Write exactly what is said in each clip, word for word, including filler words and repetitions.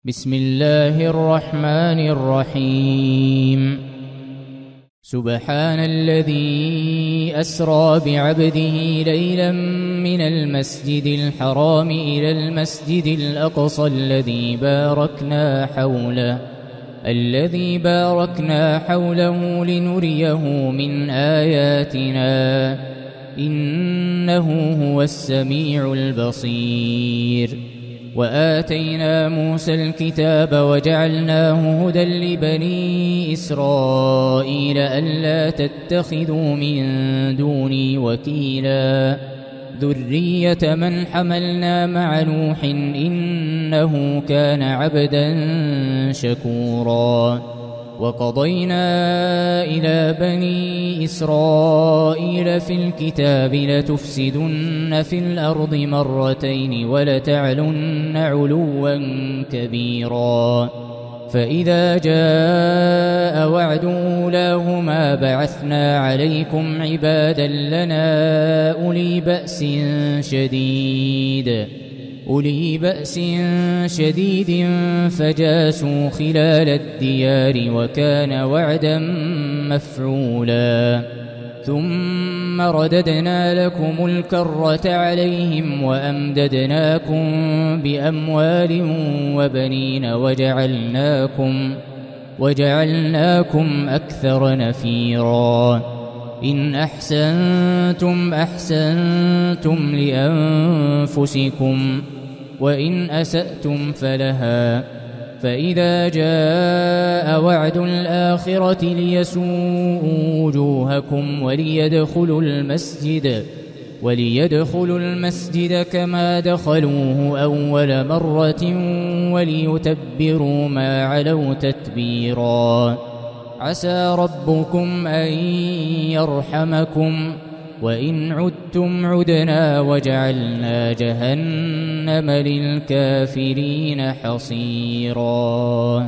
بسم الله الرحمن الرحيم. سبحان الذي أسرى بعبده ليلا من المسجد الحرام إلى المسجد الأقصى الذي باركنا حوله الذي باركنا حوله لنريه من آياتنا إنه هو السميع البصير. وآتينا موسى الكتاب وجعلناه هدى لبني إسرائيل ألا تتخذوا من دوني وكيلا ذرية من حملنا مع نوح إنه كان عبدا شكورا. وقضينا إلى بني إسرائيل في الكتاب لتفسدن في الأرض مرتين ولتعلن علوا كبيرا. فإذا جاء وعد أولاهما بعثنا عليكم عبادا لنا أولي بأس شديد أولي بأس شديد فجاسوا خلال الديار وكان وعدا مفعولا. ثم رددنا لكم الكرة عليهم وأمددناكم بأموال وبنين وجعلناكم وجعلناكم أكثر نفيرا. إن أحسنتم أحسنتم لأنفسكم وإن أسأتم فلها. فإذا جاء وعد الآخرة ليسوءوا وجوهكم وليدخلوا المسجد وليدخلوا المسجد كما دخلوه أول مرة وليتبروا ما علوا تتبيرا. عسى ربكم أن يرحمكم وإن عدتم عدنا وجعلنا جهنم للكافرين حصيرا.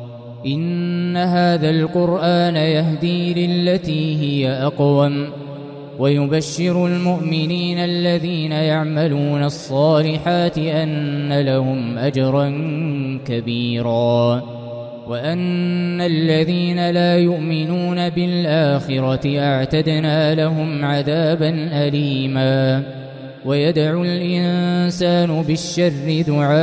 إن هذا القرآن يهدي للتي هي أقوم ويبشر المؤمنين الذين يعملون الصالحات أن لهم أجرا كبيرا وأن الذين لا يؤمنون بالآخرة أعتدنا لهم عذابا أليما. ويدعو الإنسان بالشر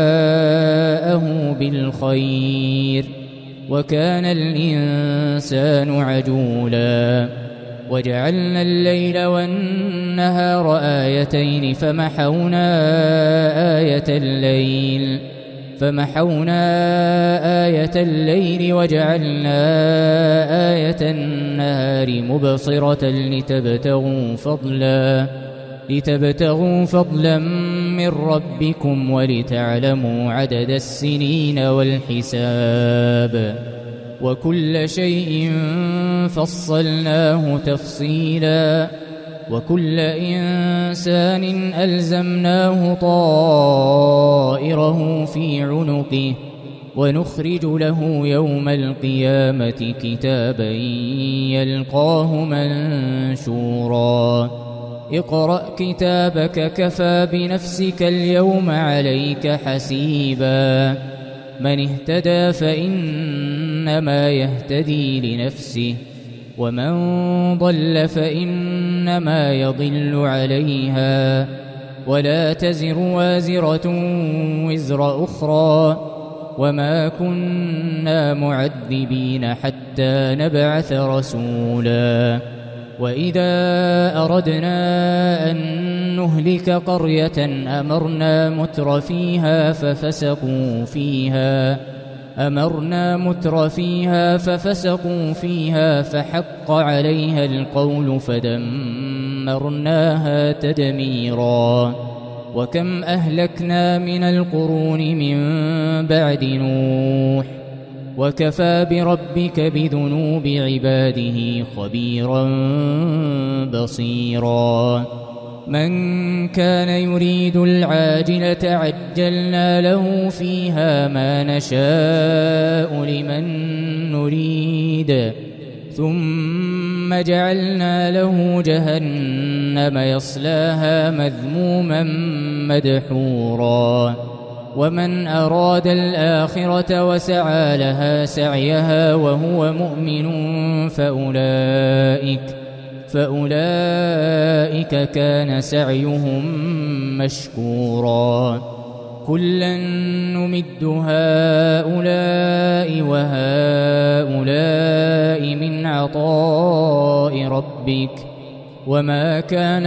دعاءه بالخير وكان الإنسان عجولا. وجعلنا الليل والنهار آيتين فمحونا آية الليل فمحونا آية الليل وجعلنا آية النهار مبصرة لتبتغوا فضلا لتبتغوا فضلا من ربكم ولتعلموا عدد السنين والحساب وكل شيء فصلناه تفصيلا. وكل إنسان ألزمناه طائره في عنقه ونخرج له يوم القيامة كتابا يلقاه منشورا. اقرأ كتابك كفى بنفسك اليوم عليك حسيبا. من اهتدى فإنما يهتدي لنفسه ومن ضل فإنما يضل عليها ولا تزر وازرة وزر أخرى وما كنا معذبين حتى نبعث رسولا. وإذا أردنا أن نهلك قرية أمرنا متر فيها ففسقوا فيها أمرنا متر فيها ففسقوا فيها فحق عليها القول فدمرناها تدميرا. وكم أهلكنا من القرون من بعد نوح وكفى بربك بذنوب عباده خبيرا بصيرا. من كان يريد العاجلة عجلنا له فيها ما نشاء لمن نريد ثم جعلنا له جهنم يصلاها مذموما مدحورا ومن أراد الآخرة وسعى لها سعيها وهو مؤمن فأولئك فأولئك كان سعيهم مشكورا كلا نمد هؤلاء وهؤلاء من عطاء ربك وما كان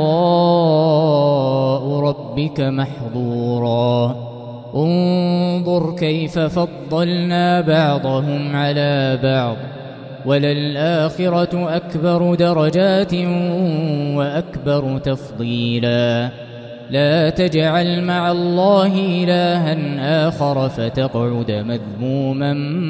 عطاء ربك محظورا انظر كيف فضلنا بعضهم على بعض وللآخرة أكبر درجات وأكبر تفضيلا لا تجعل مع الله إلها آخر فتقعد مذموما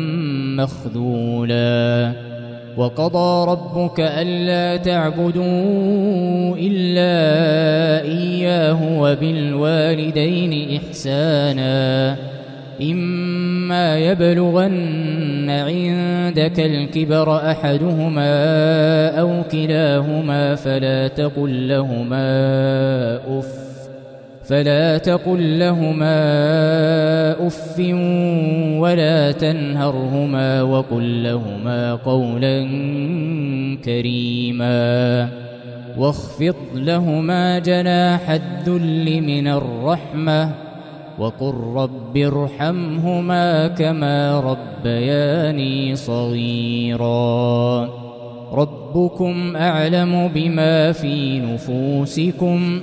مخذولا وقضى ربك ألا تعبدوا إلا إياه وبالوالدين إحسانا إما يبلغن عندك الكبر أحدهما أو كلاهما فلا تقل لهما أف فلا تقل لهما أف ولا تنهرهما وقل لهما قولا كريما واخفض لهما جناح الذل من الرحمة وقل رب ارحمهما كما ربياني صغيرا ربكم أعلم بما في نفوسكم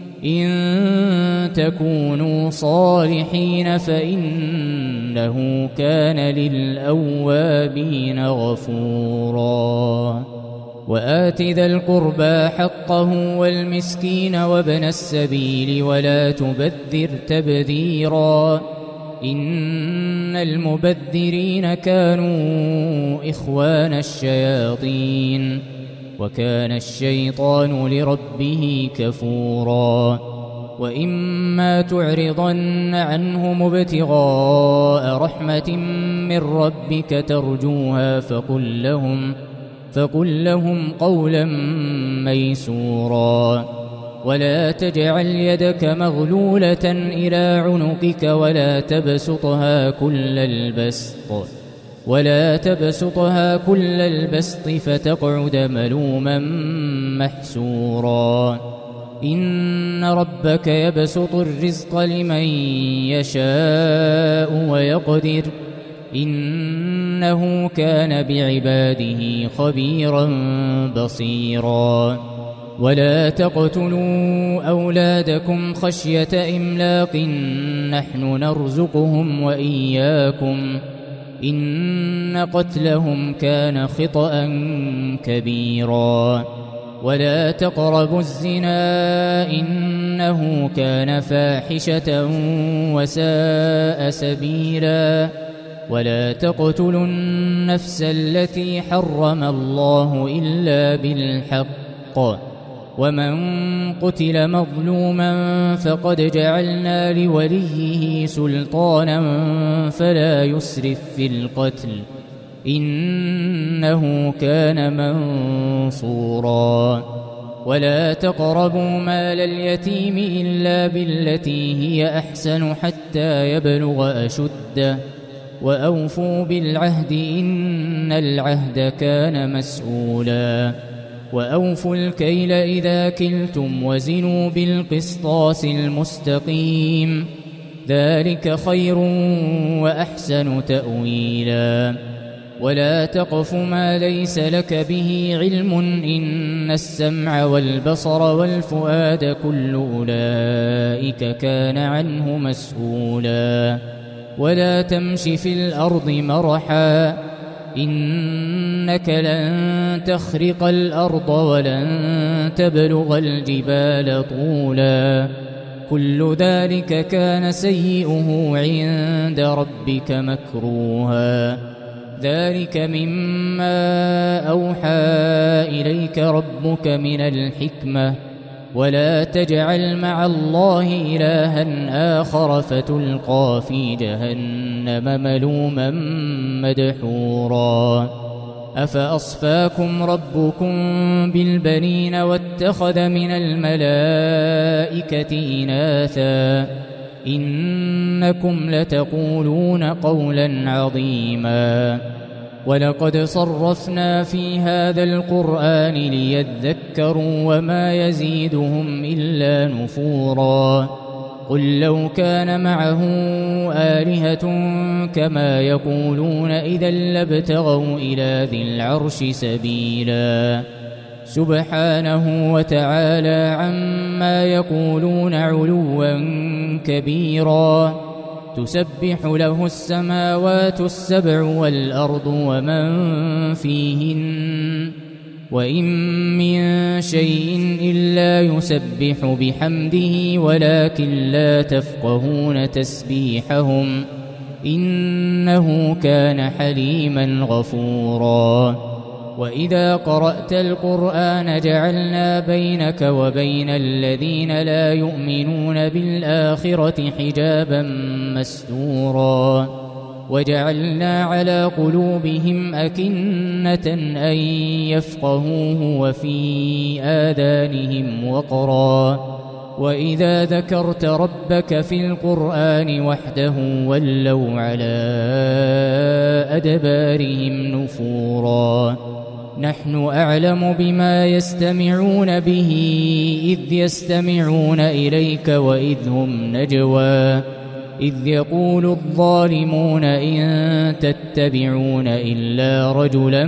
إن تكونوا صالحين فإنه كان للأوابين غفورا وآت ذا القربى حقه والمسكين وابن السبيل ولا تبذر تبذيرا إن المبذرين كانوا إخوان الشياطين وكان الشيطان لربه كفورا وإما تعرضن عنهم ابتغاء رحمة من ربك ترجوها فقل لهم فقل لهم قولا ميسورا ولا تجعل يدك مغلولة إلى عنقك ولا تبسطها كل البسط ولا تبسطها كل البسط فتقعد ملوما محسورا إن ربك يبسط الرزق لمن يشاء ويقدر إنه كان بعباده خبيرا بصيرا ولا تقتلوا أولادكم خشية إملاق نحن نرزقهم وإياكم إن قتلهم كان خطأ كبيرا ولا تقربوا الزنا إنه كان فاحشة وساء سبيلا ولا تقتلوا النفس التي حرم الله إلا بالحق ومن قتل مظلوما فقد جعلنا لوليه سلطانا فلا يسرف في القتل إنه كان منصورا ولا تقربوا مال اليتيم إلا بالتي هي أحسن حتى يبلغ أشده وأوفوا بالعهد إن العهد كان مسؤولا وأوفوا الكيل إذا كلتم وزنوا بالقسطاس المستقيم ذلك خير وأحسن تأويلا ولا تقف ما ليس لك به علم إن السمع والبصر والفؤاد كل أولئك كان عنه مسؤولا ولا تمش في الأرض مرحا إنك لن تخرق الأرض ولن تبلغ الجبال طولا كل ذلك كان سيئه عند ربك مكروها ذلك مما أوحى إليك ربك من الحكمة ولا تجعل مع الله إلها آخر فتلقى في جهنم ملوما مدحورا أفأصفاكم ربكم بالبنين واتخذ من الملائكة إناثا إنكم لتقولون قولا عظيما ولقد صرفنا في هذا القرآن ليذكروا وما يزيدهم إلا نفورا قل لو كان معه آلهة كما يقولون إذا لابتغوا إلى ذي العرش سبيلا سبحانه وتعالى عما يقولون علوا كبيرا تسبح له السماوات السبع والأرض ومن فيهن وإن من شيء إلا يسبح بحمده ولكن لا تفقهون تسبيحهم إنه كان حليما غفورا وإذا قرأت القرآن جعلنا بينك وبين الذين لا يؤمنون بالآخرة حجابا مستورا وجعلنا على قلوبهم أكنة أن يفقهوه وفي آذانهم وقرا وإذا ذكرت ربك في القرآن وحده ولوا على أدبارهم نفورا نحن أعلم بما يستمعون به إذ يستمعون إليك وإذ هم نجوى إذ يقول الظالمون إن تتبعون إلا رجلا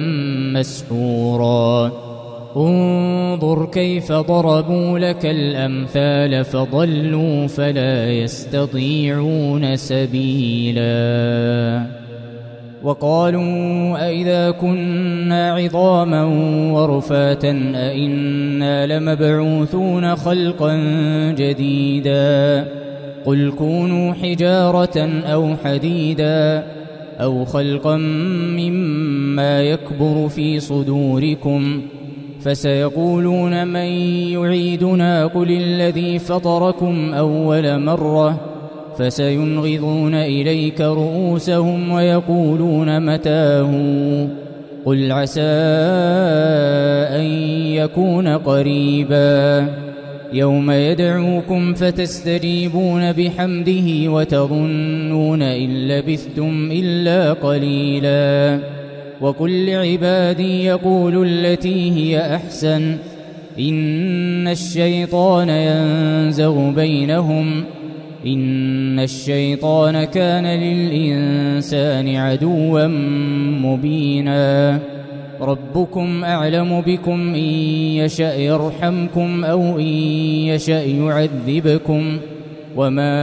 مسحورا انظر كيف ضربوا لك الأمثال فضلوا فلا يستطيعون سبيلا وقالوا أئذا كنا عظاما ورفاتا أئنا لمبعوثون خلقا جديدا قل كونوا حجارة أو حديدا أو خلقا مما يكبر في صدوركم فسيقولون من يعيدنا قل الذي فطركم أول مرة فسينغضون إليك رؤوسهم ويقولون متاه قل عسى أن يكون قريبا يوم يدعوكم فتستجيبون بحمده وتظنون إن لبثتم إلا قليلا وقل لعبادي يقولوا التي هي أحسن إن الشيطان ينزغ بينهم إن الشيطان كان للإنسان عدوا مبينا ربكم أعلم بكم إن يشأ يرحمكم أو إن يشأ يعذبكم وما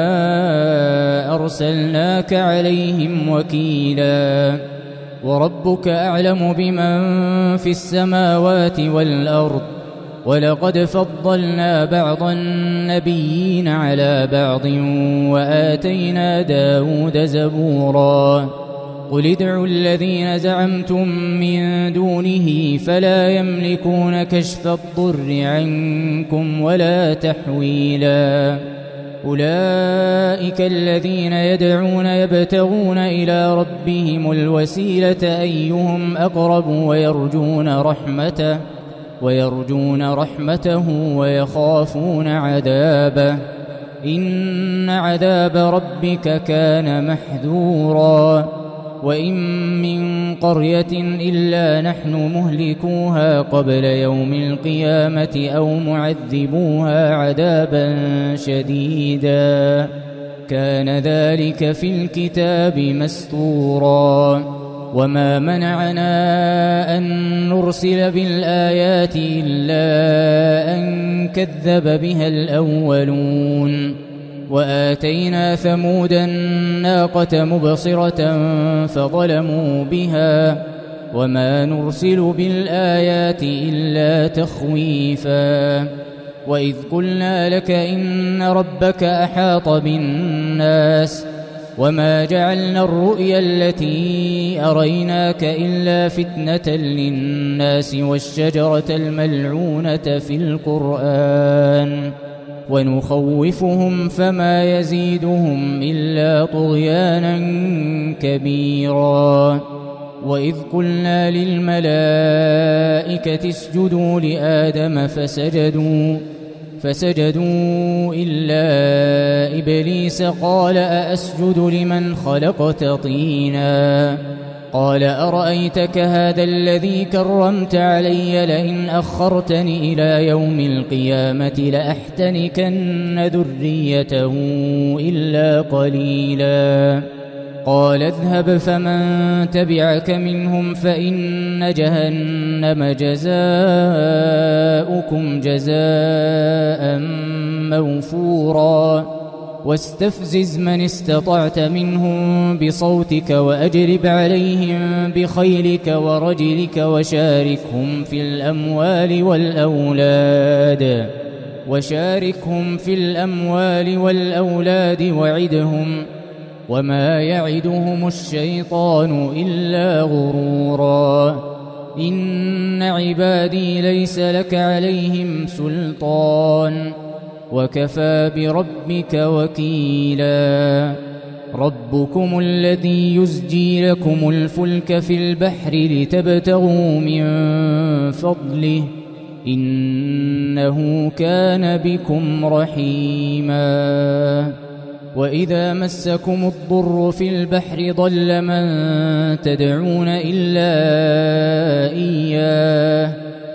أرسلناك عليهم وكيلا وربك أعلم بمن في السماوات والأرض ولقد فضلنا بعض النبيين على بعض وآتينا داود زبورا قل ادعوا الذين زعمتم من دونه فلا يملكون كشف الضر عنكم ولا تحويلا أولئك الذين يدعون يبتغون إلى ربهم الوسيلة أيهم أقرب ويرجون رحمته ويرجون رحمته ويخافون عذابه إن عذاب ربك كان محذورا وإن من قرية إلا نحن مهلكوها قبل يوم القيامة أو معذبوها عذابا شديدا كان ذلك في الكتاب مسطورا وما منعنا أن نرسل بالآيات إلا أن كذب بها الأولون وآتينا ثمود الناقة مبصرة فظلموا بها وما نرسل بالآيات إلا تخويفا وإذ قلنا لك إن ربك أحاط بالناس وما جعلنا الرؤيا التي أريناك إلا فتنة للناس والشجرة الملعونة في القرآن ونخوفهم فما يزيدهم إلا طغيانا كبيرا وإذ قلنا للملائكة اسجدوا لآدم فسجدوا فسجدوا إلا إبليس قال أأسجد لمن خلقت طينا قال أرأيتك هذا الذي كرمت علي لئن أخرتني إلى يوم القيامة لأحتنكن ذريته إلا قليلا قال اذهب فمن تبعك منهم فإن جهنم جزاؤكم جزاء موفورا واستفزز من استطعت منهم بصوتك وأجلب عليهم بخيلك ورجلك وشاركهم في الأموال والأولاد وشاركهم في الأموال والأولاد وعدهم وما يعدهم الشيطان إلا غرورا إن عبادي ليس لك عليهم سلطان وكفى بربك وكيلا ربكم الذي يزجي لكم الفلك في البحر لتبتغوا من فضله إنه كان بكم رحيما وإذا مسكم الضر في البحر ضل من تدعون إلا إياه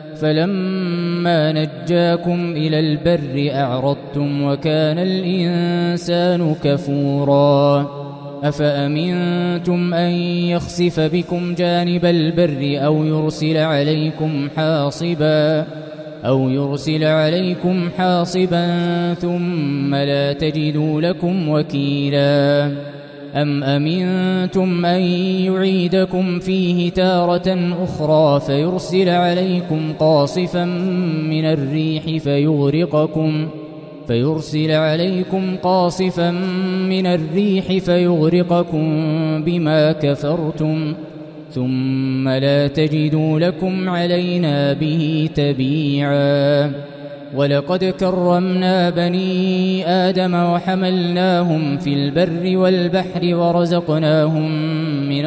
فلما نجاكم إلى البر أعرضتم وكان الإنسان كفورا أفأمنتم أن يخسف بكم جانب البر أو يرسل عليكم حاصبا أو يرسل عليكم حاصبا ثم لا تجدوا لكم وكيلا أم أمنتم أن يعيدكم فيه تارة أخرى فيرسل عليكم قاصفا من الريح فيغرقكم فيرسل عليكم قاصفا من الريح فيغرقكم بما كفرتم ثم لا تجدوا لكم علينا به تبيعا ولقد كرمنا بني آدم وحملناهم في البر والبحر ورزقناهم من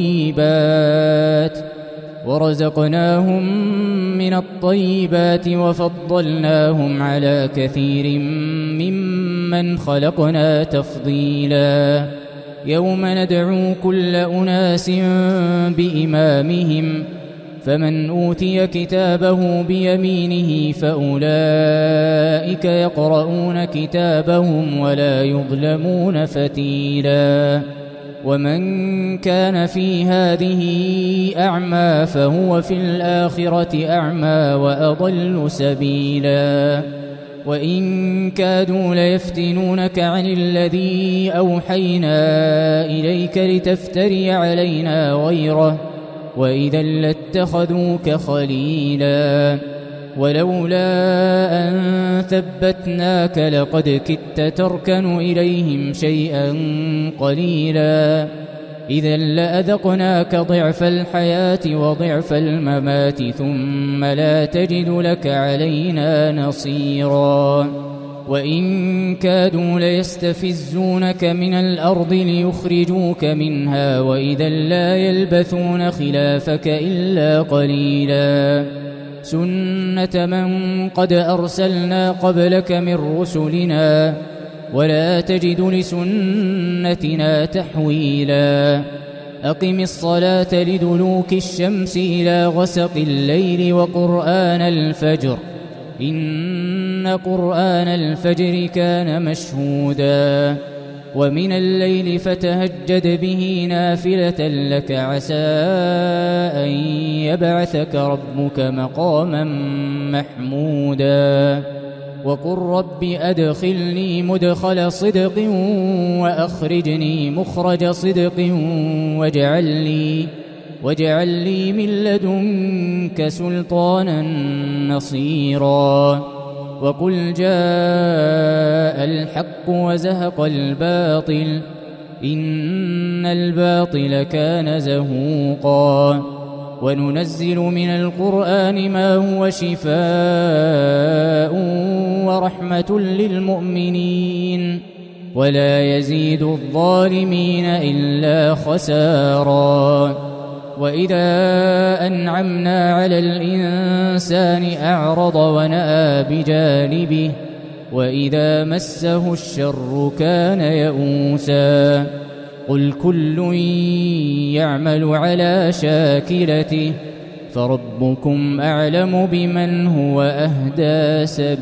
الطيبات ورزقناهم من الطيبات وفضلناهم على كثير ممن خلقنا تفضيلا يوم ندعو كل أناس بإمامهم فمن أوتي كتابه بيمينه فأولئك يقرؤون كتابهم ولا يظلمون فتيلا ومن كان في هذه أعمى فهو في الآخرة أعمى وأضل سبيلا وإن كادوا ليفتنونك عن الذي أوحينا إليك لتفتري علينا غيره وإذا لاتخذوك خليلا ولولا أن ثبتناك لقد كدت تركن إليهم شيئا قليلا إذا لأذقناك ضعف الحياة وضعف الممات ثم لا تجد لك علينا نصيرا وإن كادوا ليستفزونك من الأرض ليخرجوك منها وإذا لا يلبثون خلافك إلا قليلا سنة من قد أرسلنا قبلك من رسلنا ولا تجد لسنتنا تحويلا أقم الصلاة لدلوك الشمس إلى غسق الليل وقرآن الفجر إن قرآن الفجر كان مشهودا ومن الليل فتهجد به نافلة لك عسى أن يبعثك ربك مقاما محمودا وقل رب أدخلني مدخل صدق وأخرجني مخرج صدق واجعل لي واجعل لي من لدنك سلطانا نصيرا وقل جاء الحق وزهق الباطل إن الباطل كان زهوقا وننزل من القرآن ما هو شفاء ورحمة للمؤمنين ولا يزيد الظالمين إلا خسارا وإذا أنعمنا على الإنسان أعرض ونأى بجانبه وإذا مسه الشر كان يئوسا قل كل يعمل على شاكلته فربكم أعلم بمن هو أهدى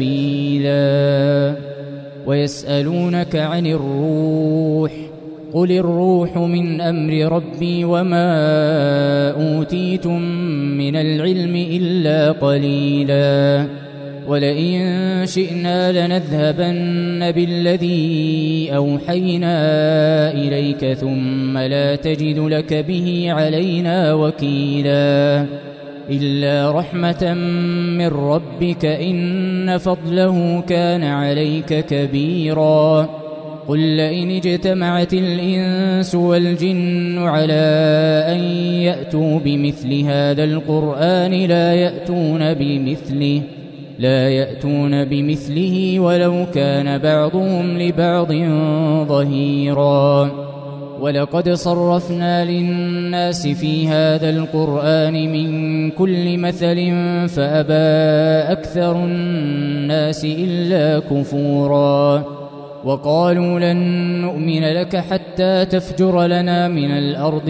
سبيلا ويسألونك عن الروح قل الروح من أمر ربي وما أوتيتم من العلم إلا قليلا ولئن شئنا لنذهبن بالذي أوحينا إليك ثم لا تجد لك به علينا وكيلا إلا رحمة من ربك إن فضله كان عليك كبيرا قل لئن اجتمعت الإنس والجن على أن يأتوا بمثل هذا القرآن لا يأتون بمثله لا يأتون بمثله ولو كان بعضهم لبعض ظهيرا ولقد صرفنا للناس في هذا القرآن من كل مثل فأبى أكثر الناس إلا كفورا وقالوا لن نؤمن لك حتى تفجر لنا من الأرض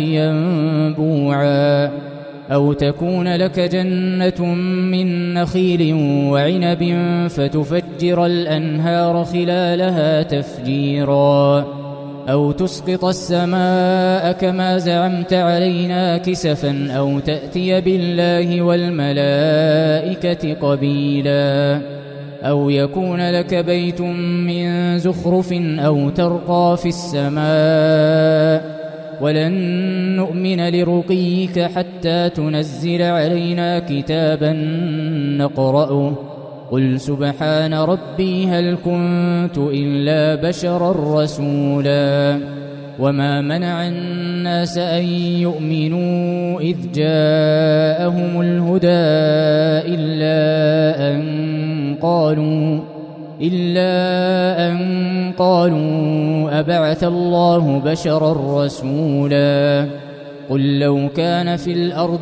ينبوعا أو تكون لك جنة من نخيل وعنب فتفجر الأنهار خلالها تفجيرا أو تسقط السماء كما زعمت علينا كسفا أو تأتي بالله والملائكة قبيلا أو يكون لك بيت من زخرف أو ترقى في السماء ولن نؤمن لرقيك حتى تنزل علينا كتابا نقرأه قل سبحان ربي هل كنت إلا بشرا رسولا وما منع الناس أن يؤمنوا إذ جاءهم الهدى إلا أن قالوا إلا أن قالوا أبعث الله بشرا رسولا قل لو كان في الأرض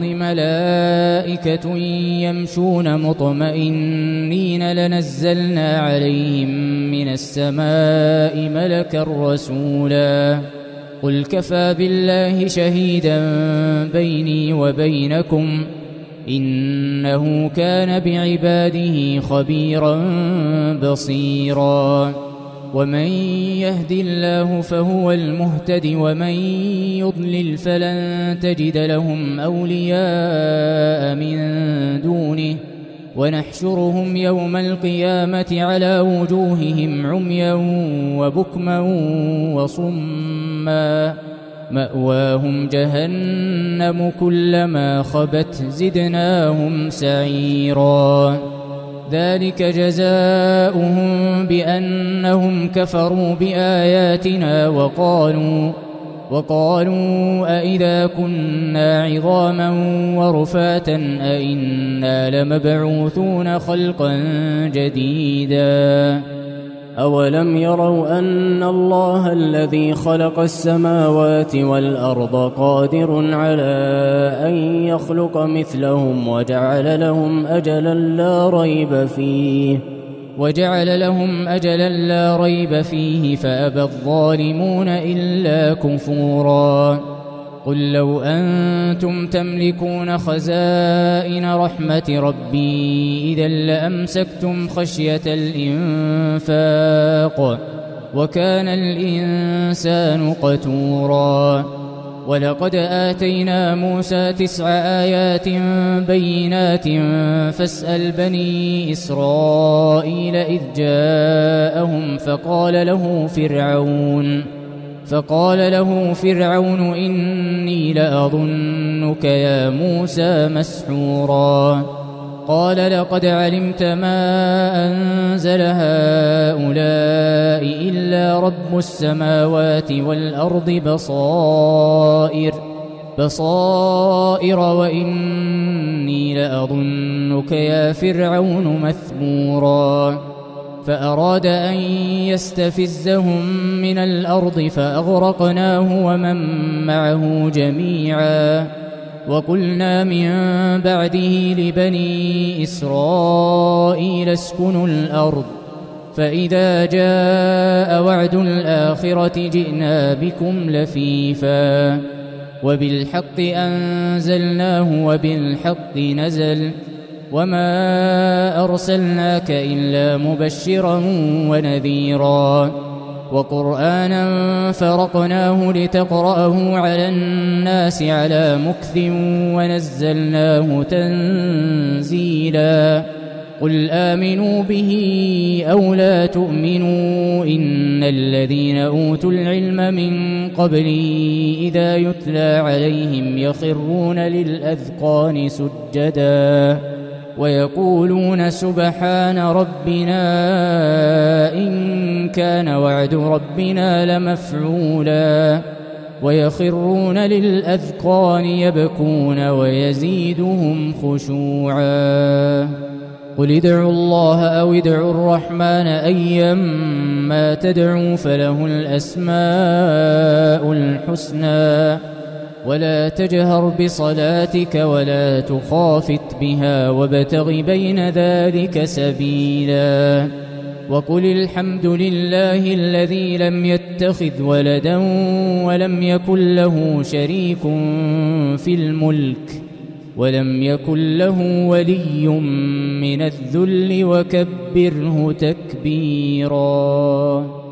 ملائكة يمشون مطمئنين لنزلنا عليهم من السماء ملكا رسولا قل كفى بالله شهيدا بيني وبينكم إنه كان بعباده خبيرا بصيرا ومن يهد الله فهو المهتد ومن يضلل فلن تجد لهم أولياء من دونه ونحشرهم يوم القيامة على وجوههم عميا وبكما وصما مأواهم جهنم كلما خبت زدناهم سعيرا ذلك جزاؤهم بأنهم كفروا بآياتنا وقالوا وقالوا أئذا كنا عظاما ورفاتا أئنا لمبعوثون خلقا جديدا أولم يروا أن الله الذي خلق السماوات والأرض قادر على أن يخلق مثلهم وجعل لهم أجلا لا ريب فيه وجعل لهم أجلا لا ريب فيه فأبى الظالمون إلا كفورا قل لو أنتم تملكون خزائن رحمة ربي إذا لأمسكتم خشية الإنفاق وكان الإنسان قتورا ولقد آتينا موسى تسع آيات بينات فاسأل بني إسرائيل إذ جاءهم فقال له فرعون فقال له فرعون إني لأظنك يا موسى مسحورا قال لقد علمت ما أنزل هؤلاء إلا رب السماوات والأرض بصائر بصائر وإني لأظنك يا فرعون مثبورا فأراد أن يستفزهم من الأرض فأغرقناه ومن معه جميعا وقلنا من بعده لبني إسرائيل اسكنوا الأرض فإذا جاء وعد الآخرة جئنا بكم لفيفا وبالحق أنزلناه وبالحق نزل وما أرسلناك إلا مبشرا ونذيرا وقرآنا فرقناه لتقرأه على الناس على مكث ونزلناه تنزيلا قل آمنوا به أو لا تؤمنوا إن الذين أوتوا العلم من قبله إذا يتلى عليهم يخرون للأذقان سجدا ويقولون سبحان ربنا إن كان وعد ربنا لمفعولا ويخرون للأذقان يبكون ويزيدهم خشوعا قل ادعوا الله أو ادعوا الرحمن أيما تدعوا فله الأسماء الحسنى ولا تجهر بصلاتك ولا تخافت بها وابتغ بين ذلك سبيلا وقل الحمد لله الذي لم يتخذ ولدا ولم يكن له شريك في الملك ولم يكن له ولي من الذل وكبره تكبيرا.